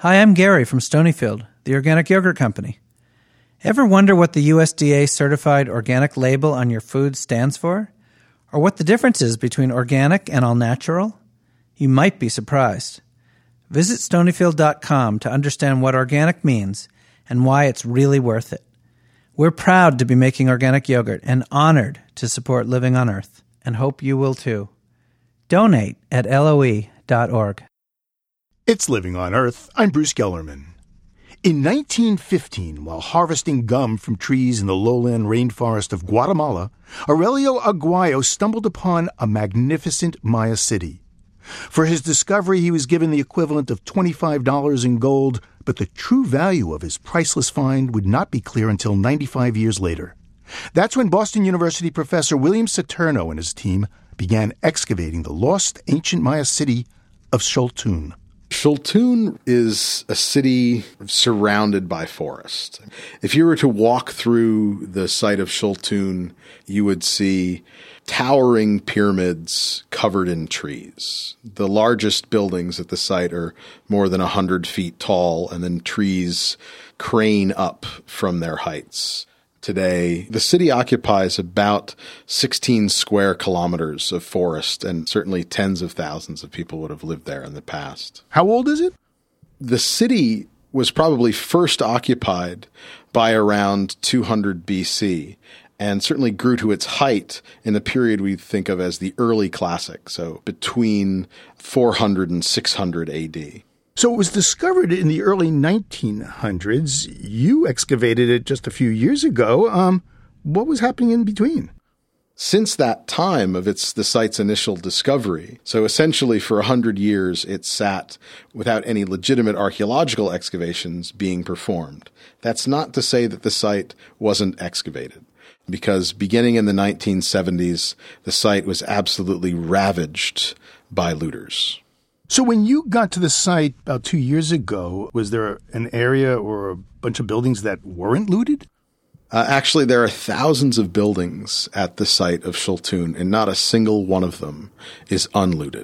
Hi, I'm Gary from Stonyfield, the organic yogurt company. Ever wonder what the USDA certified organic label on your food stands for? Or what the difference is between organic and all natural? You might be surprised. Visit Stonyfield.com to understand what organic means and why it's really worth it. We're proud to be making organic yogurt and honored to support Living on Earth, and hope you will too. Donate at LOE.org. It's Living on Earth. I'm Bruce Gellerman. In 1915, while harvesting gum from trees in the lowland rainforest of Guatemala, Aurelio Aguayo stumbled upon a magnificent Maya city. For his discovery, he was given the equivalent of $25 in gold, but the true value of his priceless find would not be clear until 95 years later. That's when Boston University professor William Saturno and his team began excavating the lost ancient Maya city of Xultun. Xultun is a city surrounded by forest. If you were to walk through the site of Xultun, you would see towering pyramids covered in trees. The largest buildings at the site are more than 100 feet tall, and then trees crane up from their heights. Today, the city occupies about 16 square kilometers of forest, and certainly tens of thousands of people would have lived there in the past. How old is it? The city was probably first occupied by around 200 BC, and certainly grew to its height in the period we think of as the early classic, so between 400 and 600 AD. So it was discovered in the early 1900s. You excavated it just a few years ago. What was happening in between? Since that time of the site's initial discovery, so essentially for 100 years, it sat without any legitimate archaeological excavations being performed. That's not to say that the site wasn't excavated, because beginning in the 1970s, the site was absolutely ravaged by looters. So when you got to the site about 2 years ago, was there an area or a bunch of buildings that weren't looted? Actually, there are thousands of buildings at the site of Xultun, and not a single one of them is unlooted.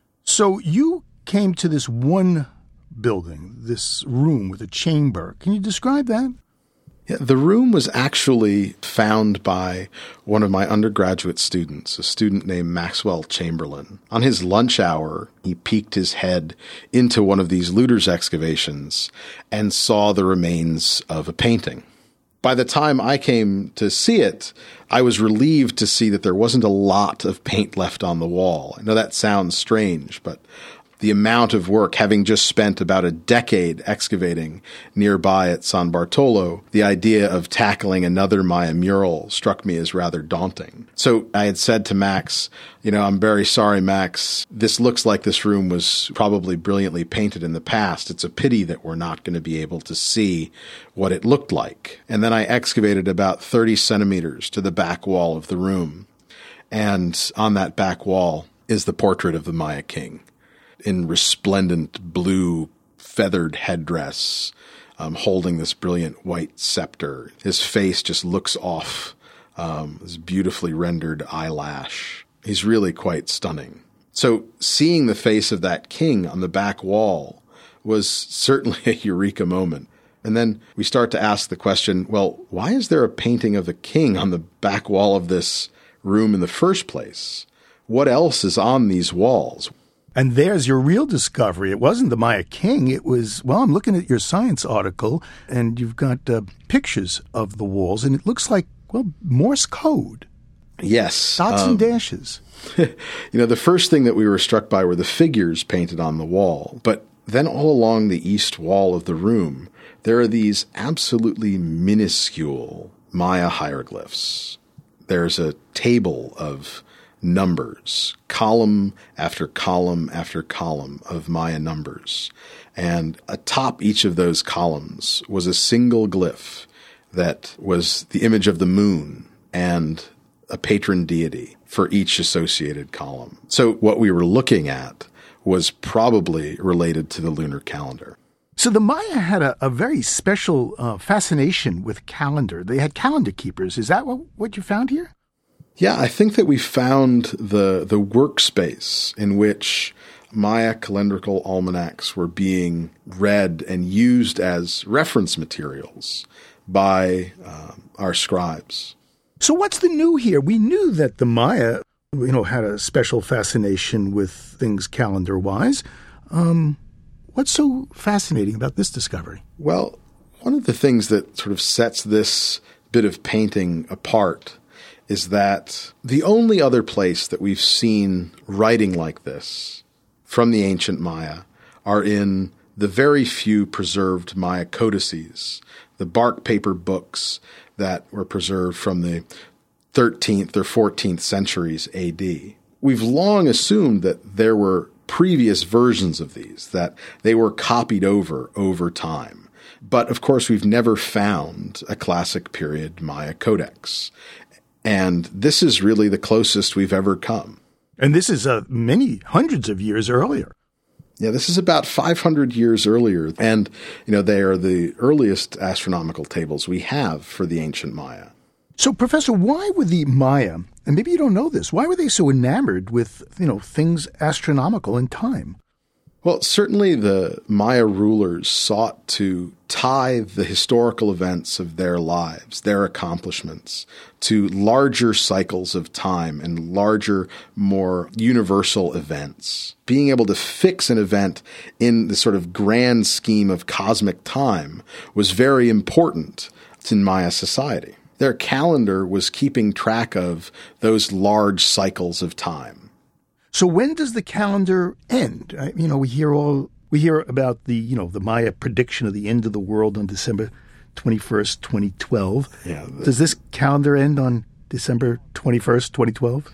So you came to this one building, this room with a chamber. Can you describe that? Yeah, the room was actually found by one of my undergraduate students, a student named Maxwell Chamberlain. On his lunch hour, he peeked his head into one of these looters' excavations and saw the remains of a painting. By the time I came to see it, I was relieved to see that there wasn't a lot of paint left on the wall. I know that sounds strange, but the amount of work, having just spent about a decade excavating nearby at San Bartolo, the idea of tackling another Maya mural struck me as rather daunting. So I had said to Max, I'm very sorry, Max. This looks like this room was probably brilliantly painted in the past. It's a pity that we're not going to be able to see what it looked like. And then I excavated about 30 centimeters to the back wall of the room. And on that back wall is the portrait of the Maya king, in resplendent blue feathered headdress, holding this brilliant white scepter. His face just looks off, this beautifully rendered eyelash. He's really quite stunning. So seeing the face of that king on the back wall was certainly a eureka moment. And then we start to ask the question, well, why is there a painting of the king on the back wall of this room in the first place? What else is on these walls? And there's your real discovery. It wasn't the Maya king. It was, I'm looking at your science article, and you've got pictures of the walls, and it looks like, Morse code. Yes. Dots and dashes. The first thing that we were struck by were the figures painted on the wall. But then all along the east wall of the room, there are these absolutely minuscule Maya hieroglyphs. There's a table of numbers, column after column after column of Maya numbers. And atop each of those columns was a single glyph that was the image of the moon and a patron deity for each associated column. So what we were looking at was probably related to the lunar calendar. So the Maya had a very special fascination with calendar. They had calendar keepers. Is that what you found here? Yeah, I think that we found the workspace in which Maya calendrical almanacs were being read and used as reference materials by our scribes. So what's the new here? We knew that the Maya, had a special fascination with things calendar-wise. What's so fascinating about this discovery? Well, one of the things that sort of sets this bit of painting apart is that the only other place that we've seen writing like this from the ancient Maya are in the very few preserved Maya codices, the bark paper books that were preserved from the 13th or 14th centuries AD. We've long assumed that there were previous versions of these, that they were copied over time. But of course, we've never found a classic period Maya codex. And this is really the closest we've ever come. And this is many hundreds of years earlier. Yeah, this is about 500 years earlier. And, they are the earliest astronomical tables we have for the ancient Maya. So, Professor, why were the Maya, and maybe you don't know this, why were they so enamored with, things astronomical in time? Well, certainly the Maya rulers sought to tie the historical events of their lives, their accomplishments, to larger cycles of time and larger, more universal events. Being able to fix an event in the sort of grand scheme of cosmic time was very important in Maya society. Their calendar was keeping track of those large cycles of time. So when does the calendar end? We hear about the Maya prediction of the end of the world on December 21st, 2012. Yeah. Does this calendar end on December 21st, 2012?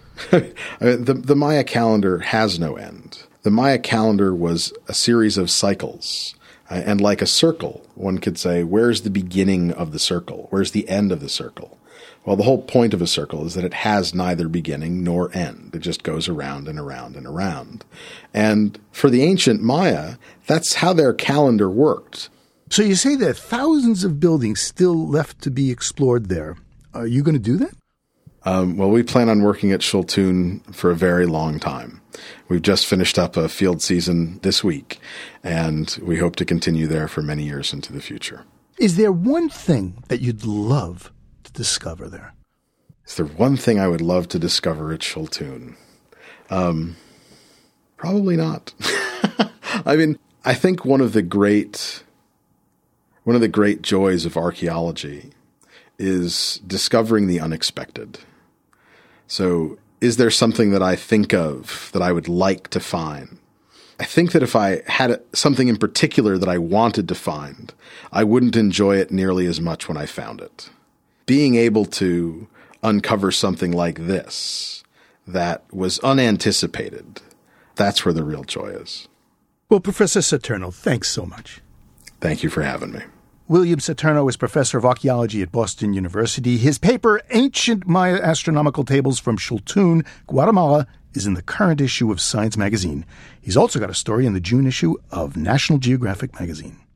The Maya calendar has no end. The Maya calendar was a series of cycles. And like a circle, one could say, where's the beginning of the circle? Where's the end of the circle? Well, the whole point of a circle is that it has neither beginning nor end. It just goes around and around and around. And for the ancient Maya, that's how their calendar worked. So you say there are thousands of buildings still left to be explored there. Are you going to do that? Well, we plan on working at Chultun for a very long time. We've just finished up a field season this week, and we hope to continue there for many years into the future. Is there one thing that you'd love to discover there? Is there one thing I would love to discover at Chultun? Probably not. I think one of the great joys of archaeology is discovering the unexpected. So is there something that I think of that I would like to find? I think that if I had something in particular that I wanted to find, I wouldn't enjoy it nearly as much when I found it. Being able to uncover something like this that was unanticipated, that's where the real joy is. Well, Professor Saturno, thanks so much. Thank you for having me. William Saturno is professor of archaeology at Boston University. His paper, Ancient Maya Astronomical Tables from Chultun, Guatemala, is in the current issue of Science magazine. He's also got a story in the June issue of National Geographic magazine.